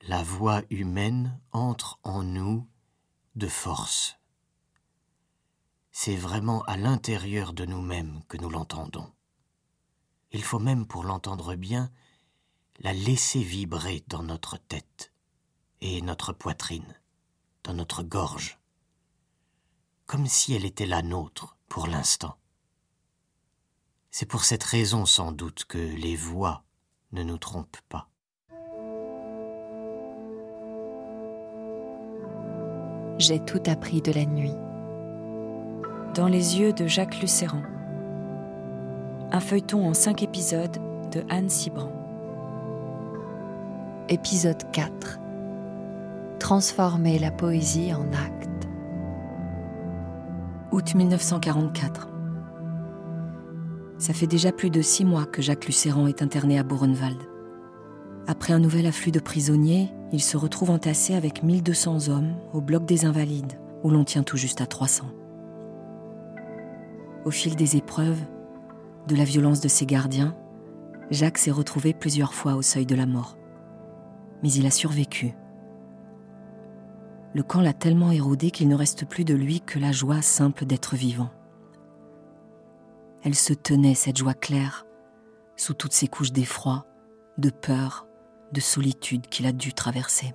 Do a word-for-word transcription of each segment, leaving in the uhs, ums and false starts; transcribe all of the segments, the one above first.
la voix humaine entre en nous de force. C'est vraiment à l'intérieur de nous-mêmes que nous l'entendons. Il faut même, pour l'entendre bien, la laisser vibrer dans notre tête et notre poitrine, dans notre gorge, comme si elle était la nôtre pour l'instant. C'est pour cette raison sans doute que les voix ne nous trompent pas. J'ai tout appris de la nuit. Dans les yeux de Jacques Lucéran. Un feuilleton en cinq épisodes de Anne Cibran. Épisode quatre. Transformer la poésie en acte. Août mille neuf cent quarante-quatre. Ça fait déjà plus de six mois que Jacques Lucéran est interné à Buchenwald. Après un nouvel afflux de prisonniers, il se retrouve entassé avec mille deux cents hommes au bloc des Invalides, où l'on tient tout juste à trois cents. Au fil des épreuves, de la violence de ses gardiens, Jacques s'est retrouvé plusieurs fois au seuil de la mort. Mais il a survécu. Le camp l'a tellement érodé qu'il ne reste plus de lui que la joie simple d'être vivant. Elle se tenait, cette joie claire, sous toutes ces couches d'effroi, de peur, de solitude qu'il a dû traverser.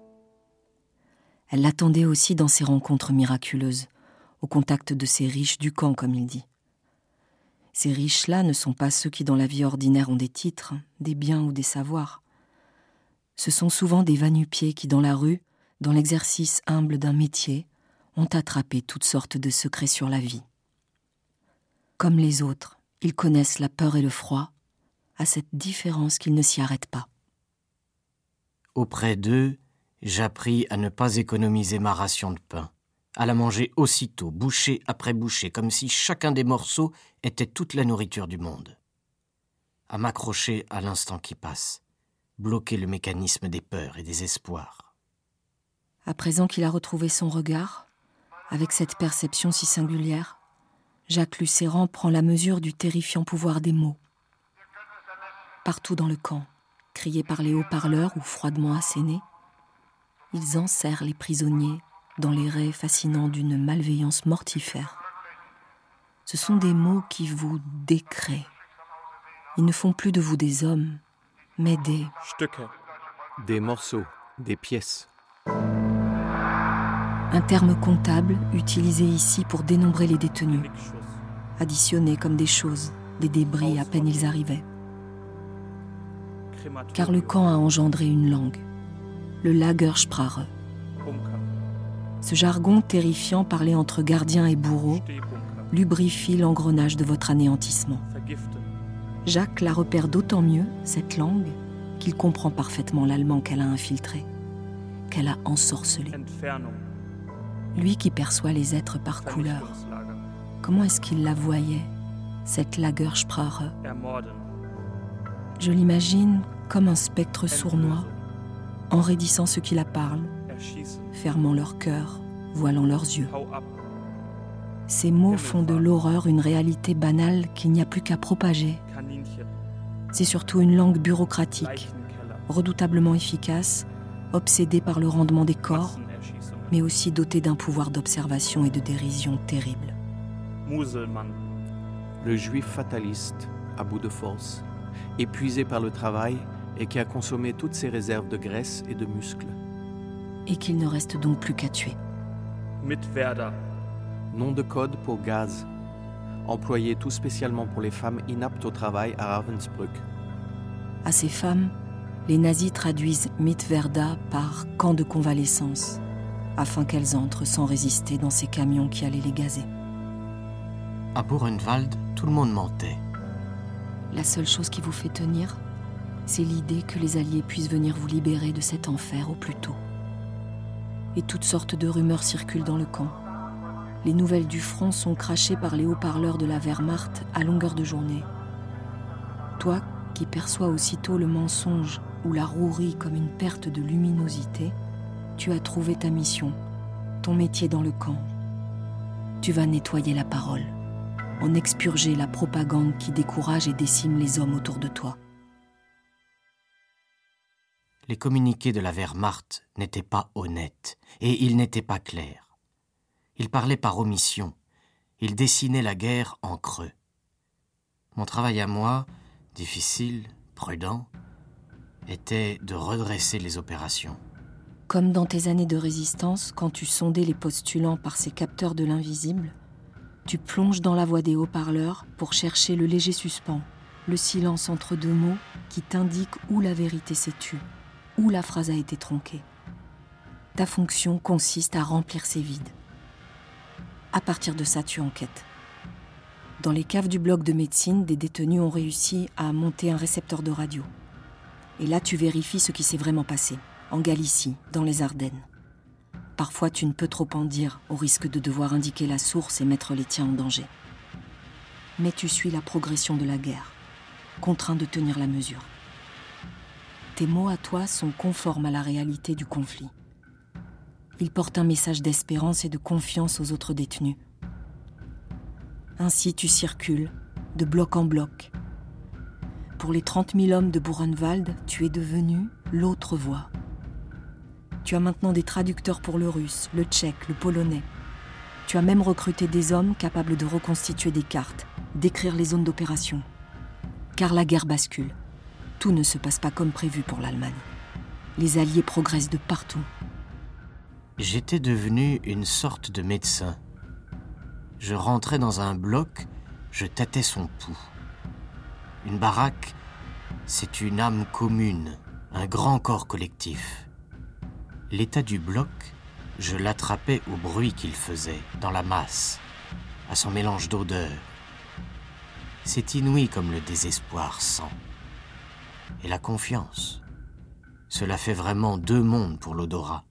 Elle l'attendait aussi dans ses rencontres miraculeuses, au contact de ces riches du camp, comme il dit. Ces riches-là ne sont pas ceux qui, dans la vie ordinaire, ont des titres, des biens ou des savoirs. Ce sont souvent des va-nu-pieds qui, dans la rue, dans l'exercice humble d'un métier, ont attrapé toutes sortes de secrets sur la vie. Comme les autres, ils connaissent la peur et le froid, à cette différence qu'ils ne s'y arrêtent pas. Auprès d'eux, j'appris à ne pas économiser ma ration de pain, à la manger aussitôt, bouchée après bouchée, comme si chacun des morceaux était toute la nourriture du monde. À m'accrocher à l'instant qui passe, bloquer le mécanisme des peurs et des espoirs. À présent qu'il a retrouvé son regard, avec cette perception si singulière, Jacques Lucéran prend la mesure du terrifiant pouvoir des mots. Partout dans le camp, criés par les haut-parleurs ou froidement assénés, ils enserrent les prisonniers dans les raies fascinants d'une malveillance mortifère. Ce sont des mots qui vous décréent. Ils ne font plus de vous des hommes, mais des... Stücke, des morceaux, des pièces. Un terme comptable utilisé ici pour dénombrer les détenus, additionnés comme des choses, des débris à peine ils arrivaient. Car le camp a engendré une langue, le Lagersprache. Ce jargon terrifiant parlé entre gardiens et bourreaux lubrifie l'engrenage de votre anéantissement. Jacques la repère d'autant mieux, cette langue, qu'il comprend parfaitement l'allemand qu'elle a infiltré, qu'elle a ensorcelé. Lui qui perçoit les êtres par couleur, comment est-ce qu'il la voyait, cette Lagersprache ? Je l'imagine comme un spectre sournois, enraidissant ceux qui la parlent, fermant leur cœur, voilant leurs yeux. Ces mots font de l'horreur une réalité banale qu'il n'y a plus qu'à propager. C'est surtout une langue bureaucratique, redoutablement efficace, obsédée par le rendement des corps, mais aussi dotée d'un pouvoir d'observation et de dérision terrible. Le juif fataliste, à bout de force, épuisé par le travail et qui a consommé toutes ses réserves de graisse et de muscles. Et qu'il ne reste donc plus qu'à tuer. Mitwerder. Nom de code pour gaz, employé tout spécialement pour les femmes inaptes au travail à Ravensbrück. À ces femmes, les nazis traduisent Mitwerda par camp de convalescence, afin qu'elles entrent sans résister dans ces camions qui allaient les gazer. À Buchenwald, tout le monde mentait. La seule chose qui vous fait tenir, c'est l'idée que les Alliés puissent venir vous libérer de cet enfer au plus tôt. Et toutes sortes de rumeurs circulent dans le camp. Les nouvelles du front sont crachées par les haut-parleurs de la Wehrmacht à longueur de journée. Toi, qui perçois aussitôt le mensonge ou la rouerie comme une perte de luminosité, tu as trouvé ta mission, ton métier dans le camp. Tu vas nettoyer la parole, en expurger la propagande qui décourage et décime les hommes autour de toi. Les communiqués de la Wehrmacht n'étaient pas honnêtes et ils n'étaient pas clairs. Ils parlaient par omission. Ils dessinaient la guerre en creux. Mon travail à moi, difficile, prudent, était de redresser les opérations. Comme dans tes années de résistance, quand tu sondais les postulants par ces capteurs de l'invisible, tu plonges dans la voix des haut-parleurs pour chercher le léger suspens, le silence entre deux mots qui t'indique où la vérité s'est tue, où la phrase a été tronquée. Ta fonction consiste à remplir ces vides. À partir de ça, tu enquêtes. Dans les caves du bloc de médecine, des détenus ont réussi à monter un récepteur de radio. Et là, tu vérifies ce qui s'est vraiment passé, en Galicie, dans les Ardennes. Parfois, tu ne peux trop en dire, au risque de devoir indiquer la source et mettre les tiens en danger. Mais tu suis la progression de la guerre, contraint de tenir la mesure. Tes mots à toi sont conformes à la réalité du conflit. Ils portent un message d'espérance et de confiance aux autres détenus. Ainsi, tu circules, de bloc en bloc. Pour les trente mille hommes de Buchenwald, tu es devenu l'autre voix. Tu as maintenant des traducteurs pour le russe, le tchèque, le polonais. Tu as même recruté des hommes capables de reconstituer des cartes, d'écrire les zones d'opération. Car la guerre bascule. Tout ne se passe pas comme prévu pour l'Allemagne. Les Alliés progressent de partout. J'étais devenu une sorte de médecin. Je rentrais dans un bloc, je tâtais son pouls. Une baraque, c'est une âme commune, un grand corps collectif. L'état du bloc, je l'attrapais au bruit qu'il faisait, dans la masse, à son mélange d'odeurs. C'est inouï comme le désespoir sent. Et la confiance, cela fait vraiment deux mondes pour l'odorat.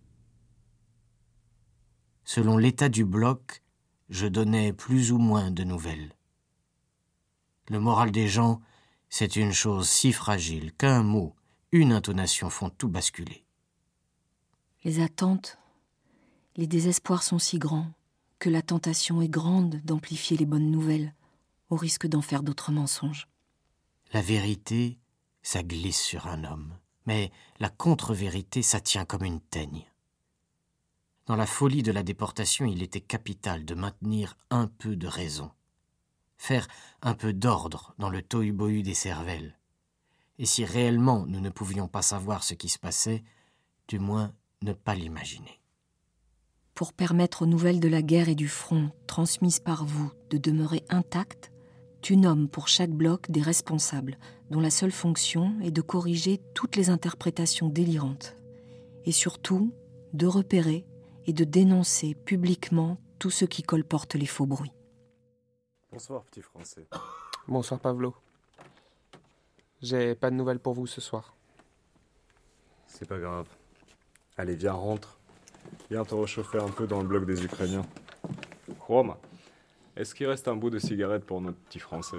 Selon l'état du bloc, je donnais plus ou moins de nouvelles. Le moral des gens, c'est une chose si fragile qu'un mot, une intonation font tout basculer. Les attentes, les désespoirs sont si grands que la tentation est grande d'amplifier les bonnes nouvelles, au risque d'en faire d'autres mensonges. La vérité, ça glisse sur un homme, mais la contre-vérité, ça tient comme une teigne. Dans la folie de la déportation, il était capital de maintenir un peu de raison, faire un peu d'ordre dans le tohu-bohu des cervelles. Et si réellement nous ne pouvions pas savoir ce qui se passait, du moins ne pas l'imaginer. Pour permettre aux nouvelles de la guerre et du front, transmises par vous, de demeurer intactes, tu nommes pour chaque bloc des responsables, dont la seule fonction est de corriger toutes les interprétations délirantes. Et surtout, de repérer et de dénoncer publiquement tout ce qui colporte les faux bruits. Bonsoir, petit Français. Bonsoir, Pavlo. J'ai pas de nouvelles pour vous ce soir. C'est pas grave. Allez, viens, rentre. Viens te réchauffer un peu dans le bloc des Ukrainiens. Roma, est-ce qu'il reste un bout de cigarette pour notre petit Français?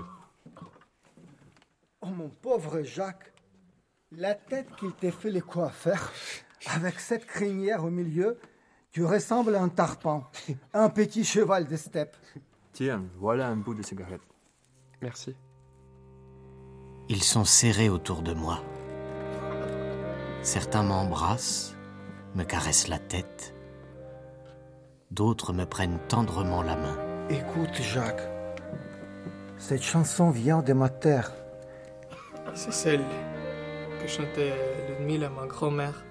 Oh, mon pauvre Jacques, la tête qu'il t'ait fait les coiffeurs, avec cette crinière au milieu, tu ressembles à un tarpan, un petit cheval de steppe. Tiens, voilà un bout de cigarette. Merci. Ils sont serrés autour de moi. Certains m'embrassent, me caressent la tête. D'autres me prennent tendrement la main. Écoute, Jacques, cette chanson vient de ma terre. C'est celle que chantait Ludmilla, ma grand-mère.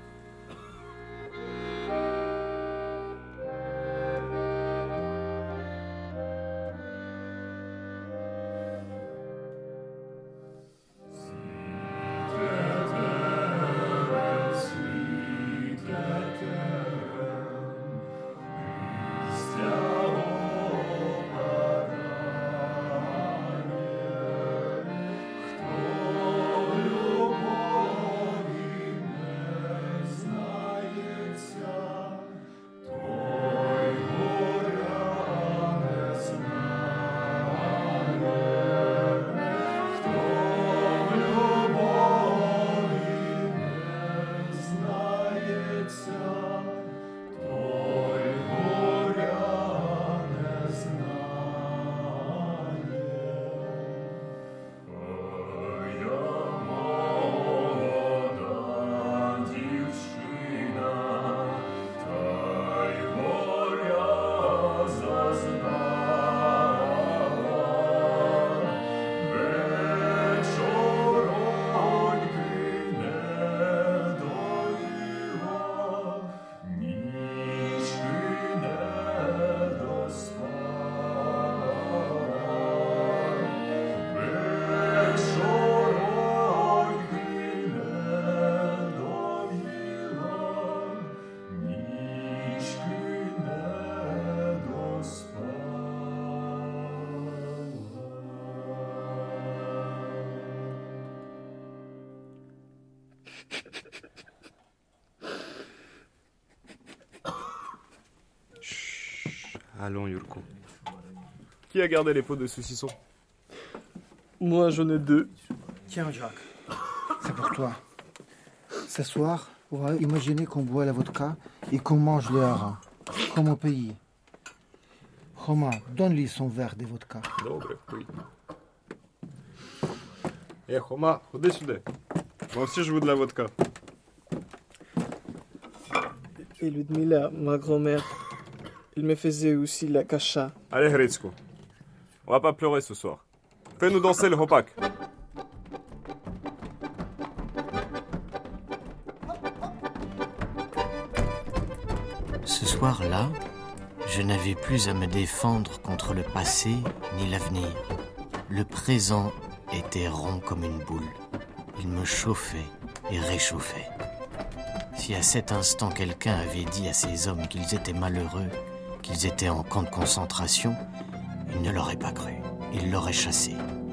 Allons, Yurko. Qui a gardé les pots de saucisson? Moi, j'en ai deux. Tiens, Jacques, c'est pour toi. Ce soir, on va imaginer qu'on boit la vodka et qu'on mange le hareng, comme au pays. Romain, donne-lui son verre de vodka. Добре, пий. Eh, Romain, ходи сюда. Moi aussi, je veux de la vodka. Et Ludmila, ma grand-mère, elle me faisait aussi la cacha. Allez, Hritsko. On va pas pleurer ce soir. Fais-nous danser le hopak. Ce soir-là, je n'avais plus à me défendre contre le passé ni l'avenir. Le présent était rond comme une boule. Il me chauffait et réchauffait. Si à cet instant quelqu'un avait dit à ces hommes qu'ils étaient malheureux, qu'ils étaient en camp de concentration, il ne l'aurait pas cru. Il l'aurait chassé.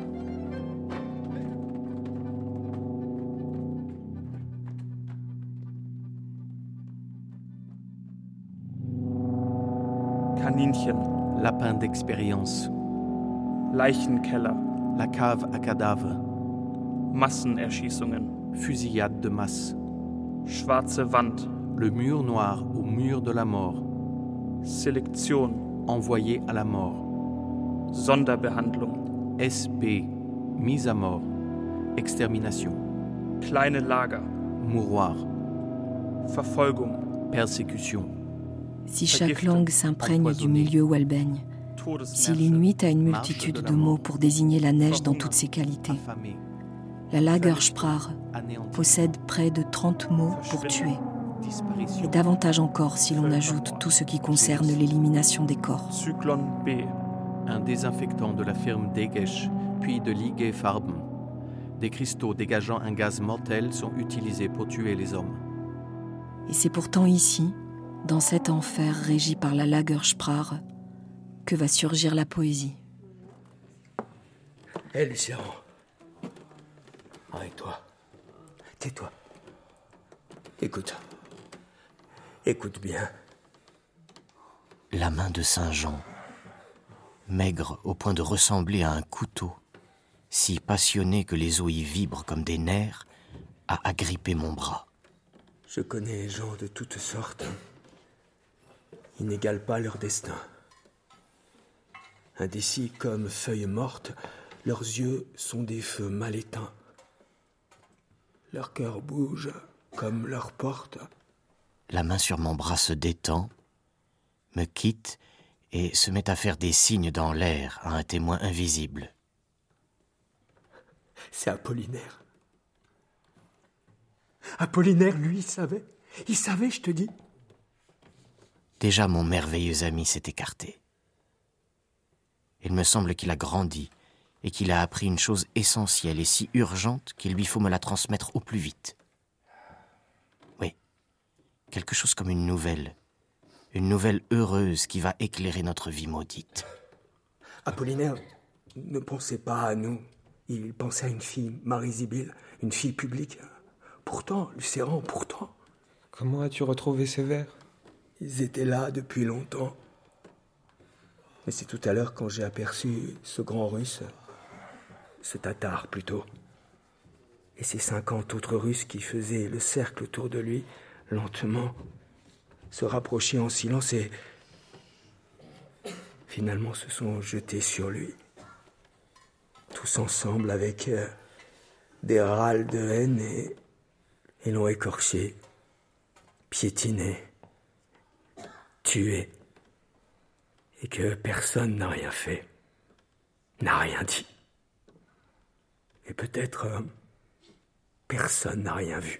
Kaninchen, lapin d'expérience. Leichenkeller, La cave à cadavres. Massenerschießungen, Fusillade de masse. schwarze Wand, Le mur noir au mur de la mort. Selektion, Envoyé à la mort. Sonderbehandlung, S P. Mise à mort. Extermination. kleine Lager, Mouroir. Verfolgung, Persécution. Si chaque langue s'imprègne du milieu où elle baigne, si l'inuit a une multitude de mots pour désigner la neige dans toutes ses qualités, Affamé. la Lagersprache Anéanti. possède près de trente mots pour tuer, et Disparition. davantage encore si l'on ajoute tout ce qui concerne l'élimination des corps. Zyklon B, Un désinfectant de la firme Degesch, puis de Ligue Farben. Des cristaux dégageant un gaz mortel sont utilisés pour tuer les hommes. Et c'est pourtant ici, dans cet enfer régi par la Lagersprache, que va surgir la poésie. Hé, hey, Lucien, arrête-toi. Tais-toi. Écoute. Écoute bien. La main de Saint Jean, maigre au point de ressembler à un couteau, si passionné que les os y vibrent comme des nerfs, a agrippé mon bras. Je connais les gens de toutes sortes. Ils n'égalent pas leur destin. Indécis comme feuilles mortes, leurs yeux sont des feux mal éteints. Leur cœur bouge comme leur porte. La main sur mon bras se détend, me quitte et se met à faire des signes dans l'air à un témoin invisible. C'est Apollinaire. Apollinaire, lui, il savait. Il savait, je te dis. Déjà mon merveilleux ami s'est écarté. Il me semble qu'il a grandi et qu'il a appris une chose essentielle et si urgente qu'il lui faut me la transmettre au plus vite. Oui, quelque chose comme une nouvelle, une nouvelle heureuse qui va éclairer notre vie maudite. Apollinaire ne pensait pas à nous. Il pensait à une fille, Marie-Sibylle, une fille publique. Pourtant, Lucéran, pourtant. Comment as-tu retrouvé ces vers? Ils étaient là depuis longtemps. Mais c'est tout à l'heure quand j'ai aperçu ce grand Russe, ce Tatar plutôt, et ces cinquante autres Russes qui faisaient le cercle autour de lui, lentement, se rapprocher en silence et finalement se sont jetés sur lui. Tous ensemble avec euh, des râles de haine et, et l'ont écorché, piétiné, tué. Et que personne n'a rien fait, n'a rien dit. Et peut-être euh, personne n'a rien vu.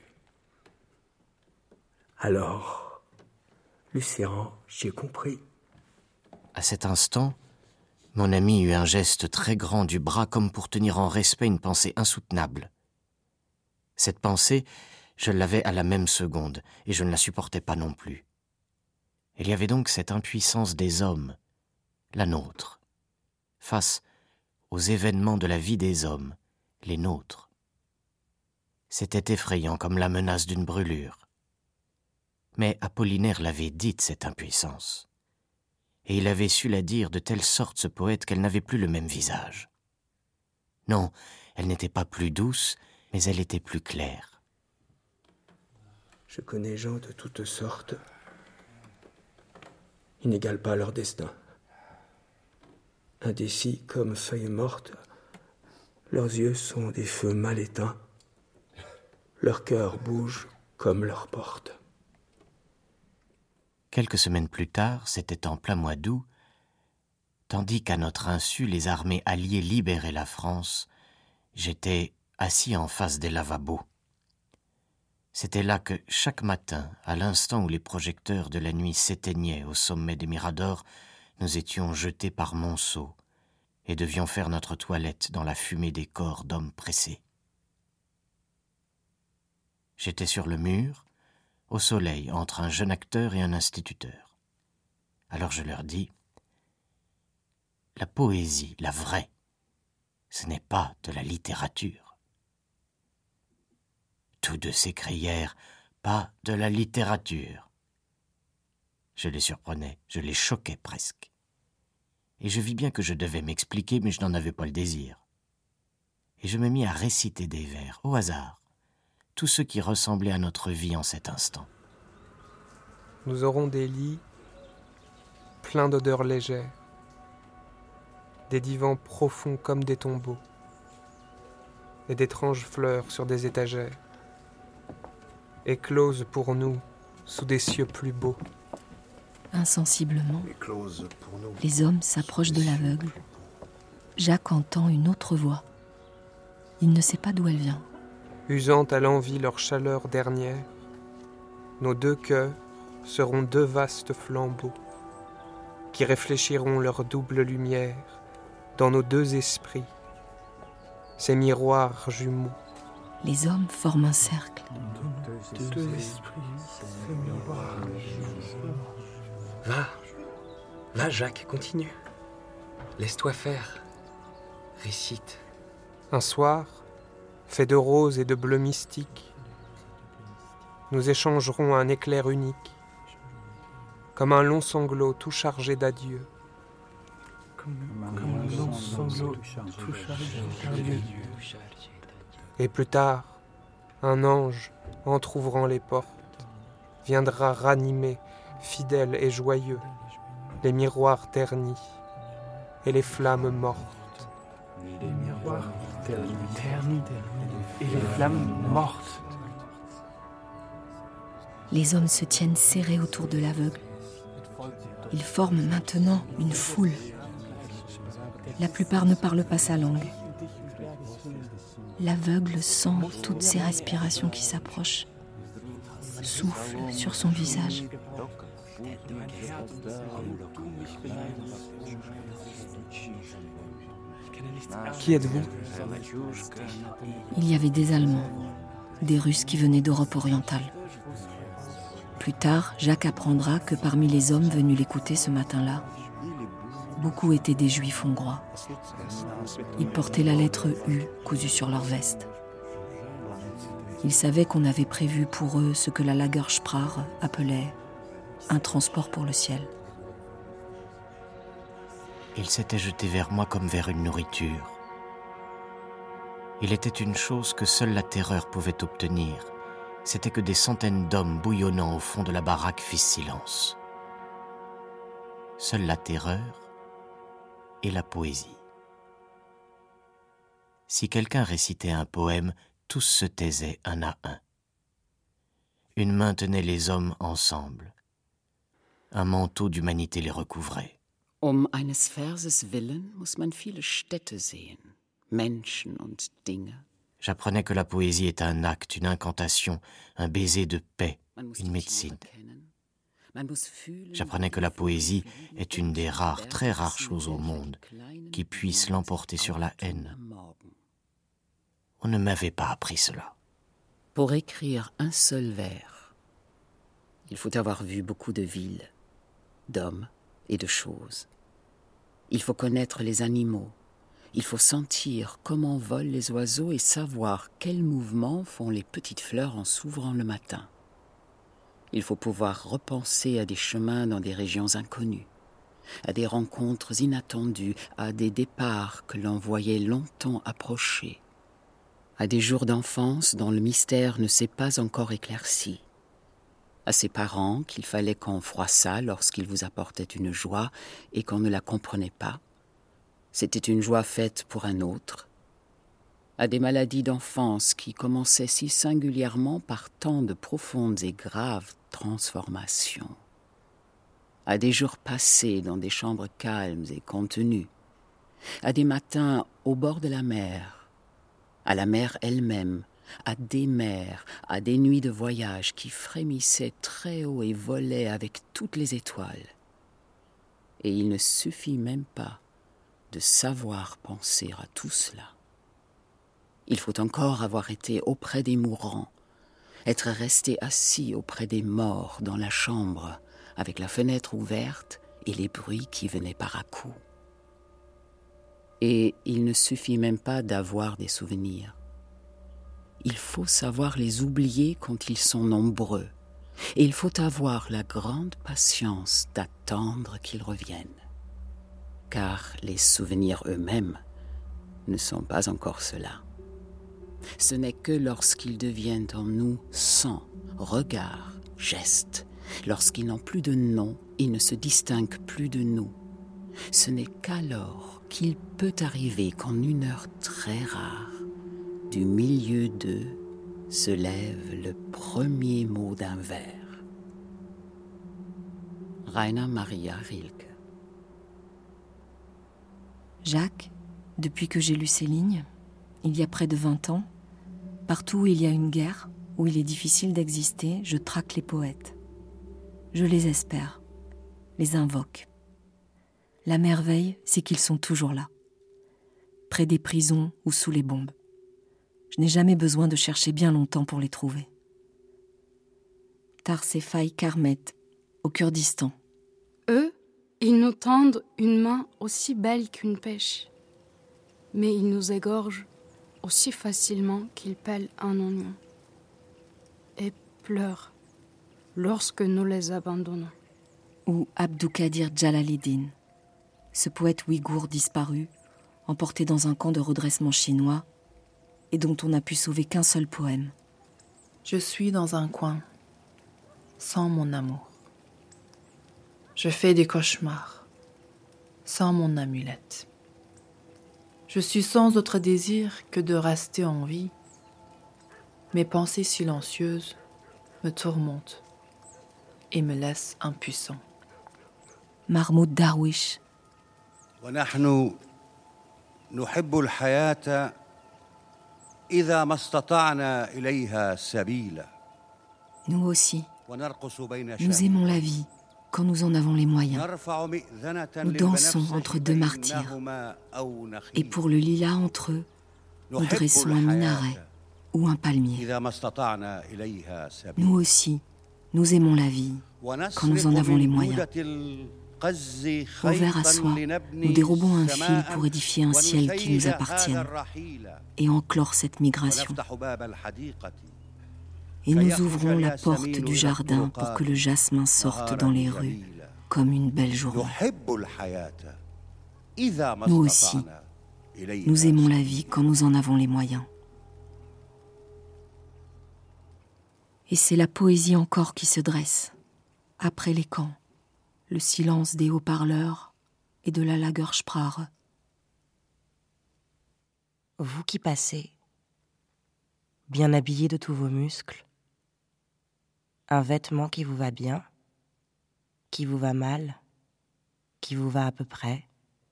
Alors, Lucéran, j'ai compris. À cet instant, mon ami eut un geste très grand du bras comme pour tenir en respect une pensée insoutenable. Cette pensée, je l'avais à la même seconde, et je ne la supportais pas non plus. Il y avait donc cette impuissance des hommes, la nôtre, face aux événements de la vie des hommes, les nôtres. C'était effrayant comme la menace d'une brûlure. Mais Apollinaire l'avait dite, cette impuissance. Et il avait su la dire de telle sorte, ce poète, qu'elle n'avait plus le même visage. Non, elle n'était pas plus douce, mais elle était plus claire. Je connais gens de toutes sortes. Ils n'égalent pas leur destin. Indécis comme feuilles mortes, leurs yeux sont des feux mal éteints. Leur cœur bouge comme leur porte. Quelques semaines plus tard, c'était en plein mois d'août, tandis qu'à notre insu les armées alliées libéraient la France, j'étais assis en face des lavabos. C'était là que, chaque matin, à l'instant où les projecteurs de la nuit s'éteignaient au sommet des miradors, nous étions jetés par monceaux et devions faire notre toilette dans la fumée des corps d'hommes pressés. J'étais sur le mur, au soleil, entre un jeune acteur et un instituteur. Alors je leur dis, « La poésie, la vraie, ce n'est pas de la littérature. » Tous deux s'écrièrent, « Pas de la littérature. » Je les surprenais, je les choquais presque. Et je vis bien que je devais m'expliquer, mais je n'en avais pas le désir. Et je me mis à réciter des vers, au hasard, tout ce qui ressemblait à notre vie en cet instant. Nous aurons des lits pleins d'odeurs légères, des divans profonds comme des tombeaux, et d'étranges fleurs sur des étagères, écloses pour nous sous des cieux plus beaux. Insensiblement, les hommes s'approchent de l'aveugle. Jacques entend une autre voix. Il ne sait pas d'où elle vient. Usant à l'envi leur chaleur dernière, nos deux cœurs seront deux vastes flambeaux qui réfléchiront leur double lumière dans nos deux esprits, ces miroirs jumeaux. Les hommes forment un cercle. Deux esprits, ces miroirs jumeaux. Va, va Jacques, continue. Laisse-toi faire. Récite. Un soir, fait de rose et de bleu mystique, nous échangerons un éclair unique, comme un long sanglot tout chargé d'adieu. Comme, comme un long sanglot tout chargé d'adieu. Et plus tard, un ange, entr'ouvrant les portes, viendra ranimer, fidèle et joyeux, les miroirs ternis et les flammes mortes. Les miroirs ternis et les flammes mortes. Les hommes se tiennent serrés autour de l'aveugle. Ils forment maintenant une foule. La plupart ne parlent pas sa langue. L'aveugle sent toutes ces respirations qui s'approchent, souffle sur son visage. Qui êtes-vous ? Il y avait des Allemands, des Russes qui venaient d'Europe orientale. Plus tard, Jacques apprendra que parmi les hommes venus l'écouter ce matin-là, beaucoup étaient des Juifs hongrois. Ils portaient la lettre U cousue sur leur veste. Ils savaient qu'on avait prévu pour eux ce que la Lagersprache appelait un transport pour le ciel. Il s'était jeté vers moi comme vers une nourriture. Il était une chose que seule la terreur pouvait obtenir. C'était que des centaines d'hommes bouillonnant au fond de la baraque fissent silence. Seule la terreur et la poésie. Si quelqu'un récitait un poème, tous se taisaient un à un. Une main tenait les hommes ensemble. Un manteau d'humanité les recouvrait. Um eines Verses willen muss man viele Städte sehen, Menschen und Dinge. J'apprenais que la poésie est un acte, une incantation, un baiser de paix, une médecine. J'apprenais que la poésie est une des rares, très rares choses au monde qui puisse l'emporter sur la haine. On ne m'avait pas appris cela. Pour écrire un seul vers, il faut avoir vu beaucoup de villes, d'hommes et de choses. Il faut connaître les animaux. Il faut sentir comment volent les oiseaux et savoir quels mouvements font les petites fleurs en s'ouvrant le matin. Il faut pouvoir repenser à des chemins dans des régions inconnues, à des rencontres inattendues, à des départs que l'on voyait longtemps approcher, à des jours d'enfance dont le mystère ne s'est pas encore éclairci, à ses parents qu'il fallait qu'on froissât lorsqu'ils vous apportaient une joie et qu'on ne la comprenait pas. C'était une joie faite pour un autre, à des maladies d'enfance qui commençaient si singulièrement par tant de profondes et graves transformations, à des jours passés dans des chambres calmes et contenues, à des matins au bord de la mer, à la mer elle-même, à des mers, à des nuits de voyage qui frémissaient très haut et volaient avec toutes les étoiles. Et il ne suffit même pas de savoir penser à tout cela. Il faut encore avoir été auprès des mourants, être resté assis auprès des morts dans la chambre, avec la fenêtre ouverte et les bruits qui venaient par à-coups. Et il ne suffit même pas d'avoir des souvenirs. Il faut savoir les oublier quand ils sont nombreux, et il faut avoir la grande patience d'attendre qu'ils reviennent. Car les souvenirs eux-mêmes ne sont pas encore cela. Ce n'est que lorsqu'ils deviennent en nous sang, regard, geste, lorsqu'ils n'ont plus de nom et ne se distinguent plus de nous. Ce n'est qu'alors qu'il peut arriver qu'en une heure très rare, du milieu d'eux se lève le premier mot d'un vers. Rainer Maria Rilke. Jacques, depuis que j'ai lu ces lignes, il y a près de vingt ans, partout où il y a une guerre, où il est difficile d'exister, je traque les poètes. Je les espère, les invoque. La merveille, c'est qu'ils sont toujours là, près des prisons ou sous les bombes. Je n'ai jamais besoin de chercher bien longtemps pour les trouver. Tarsefai Karmet, au Kurdistan. Eux, ils nous tendent une main aussi belle qu'une pêche, mais ils nous égorgent aussi facilement qu'ils pèlent un oignon, et pleurent lorsque nous les abandonnons. Ou Abdoukadir Djalaliddin, ce poète ouïghour disparu, emporté dans un camp de redressement chinois, et dont on n'a pu sauver qu'un seul poème. Je suis dans un coin, sans mon amour. Je fais des cauchemars, sans mon amulette. Je suis sans autre désir que de rester en vie. Mes pensées silencieuses me tourmentent et me laissent impuissant. Mahmoud Darwish. ونحن نحب الحياة إذا ما استطعنا إليها سبيلا. Nous aussi, nous aimons la vie quand nous en avons les moyens. Nous dansons entre deux martyrs, et pour le lilas entre eux, nous dressons un minaret ou un palmier. Nous aussi, nous aimons la vie quand nous en avons les moyens. Au verre à soie, nous dérobons un fil pour édifier un ciel qui nous appartienne et enclore cette migration. Et nous ouvrons la porte du jardin pour que le jasmin sorte dans les rues comme une belle journée. Nous aussi, nous aimons la vie quand nous en avons les moyens. Et c'est la poésie encore qui se dresse, après les camps, le silence des haut-parleurs et de la Lagersprache. Vous qui passez, bien habillé de tous vos muscles, un vêtement qui vous va bien, qui vous va mal, qui vous va à peu près.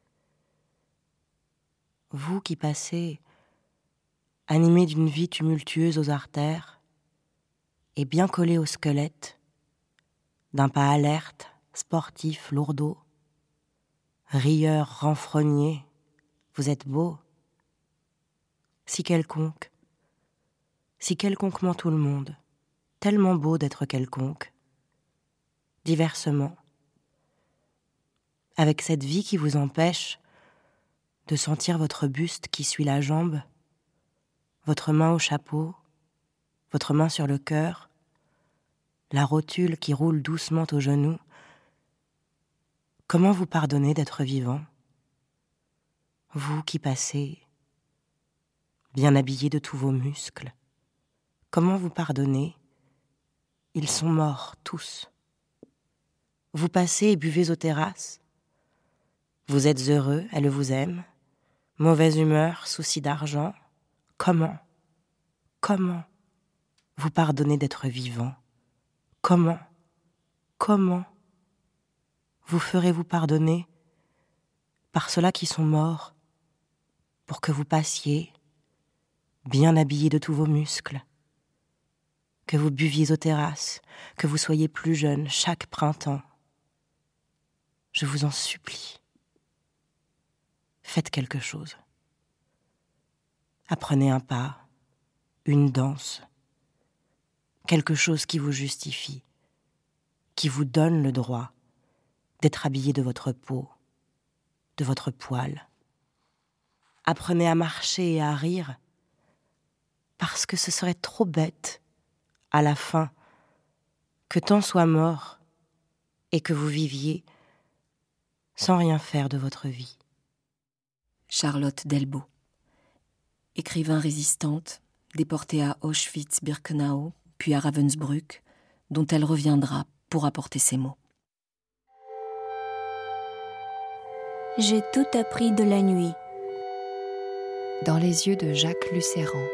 Vous qui passez, animé d'une vie tumultueuse aux artères et bien collé au squelette, d'un pas alerte, sportif, lourdeau, rieur, renfrogné, vous êtes beau. Si quelconque, si quelconquement tout le monde, tellement beau d'être quelconque, diversement, avec cette vie qui vous empêche de sentir votre buste qui suit la jambe, votre main au chapeau, votre main sur le cœur, la rotule qui roule doucement au genou, Comment vous pardonner d'être vivant? Vous qui passez, bien habillés de tous vos muscles, comment vous pardonner? Ils sont morts, tous. Vous passez et buvez aux terrasses. Vous êtes heureux, elle vous aime. Mauvaise humeur, souci d'argent. Comment? Comment vous pardonner d'être vivant? Comment? Comment vous ferez-vous pardonner par ceux-là qui sont morts, pour que vous passiez, bien habillés de tous vos muscles, que vous buviez aux terrasses, que vous soyez plus jeune chaque printemps? Je vous en supplie, faites quelque chose. Apprenez un pas, une danse, quelque chose qui vous justifie, qui vous donne le droit d'être habillé de votre peau, de votre poil. Apprenez à marcher et à rire, parce que ce serait trop bête, à la fin, que tant soit mort et que vous viviez sans rien faire de votre vie. Charlotte Delbo, écrivain résistante, déportée à Auschwitz-Birkenau, puis à Ravensbrück, dont elle reviendra pour apporter ses mots. J'ai tout appris de la nuit. Dans les yeux de Jacques Lucéran.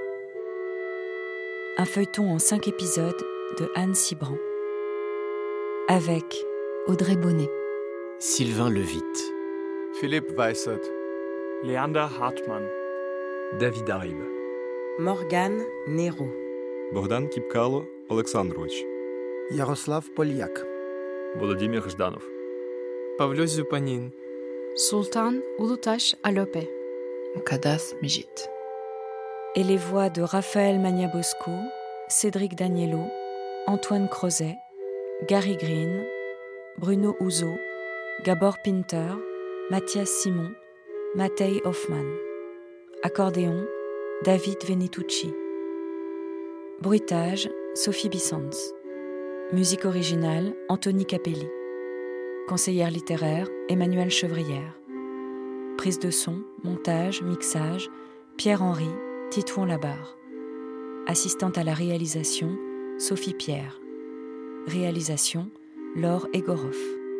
Un feuilleton en cinq épisodes de Anne Cibran. Avec Audrey Bonnet, Sylvain Levitte, Philippe Weissert, Leander Hartmann, David Harib, Morgane Nero, Богдан Кіпкало Олександрович, Ярослав Полyak, Volodymyr Жданов, Pavlos Zupanin, Sultan Ulutaş Alope, Mukadas Mijit. et les voix de Raphaël Magna-Bosco, Cédric Daniello, Antoine Crozet, Gary Green, Bruno Ouzo, Gabor Pinter, Mathias Simon, Matej Hoffmann. Accordéon, David Venitucci. Bruitage, Sophie Bissans. Musique originale, Anthony Capelli. Conseillère littéraire, Emmanuelle Chevrière. Prise de son, montage, mixage, Pierre-Henri, Titouan Labarre. Assistante à la réalisation, Sophie Pierre. Réalisation, Laure Egoroff.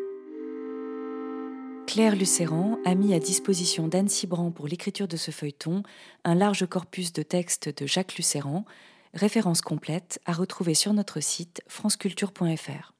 Claire Lucéran a mis à disposition d'Anne Cibran pour l'écriture de ce feuilleton un large corpus de textes de Jacques Lucéran, référence complète à retrouver sur notre site franceculture point f r.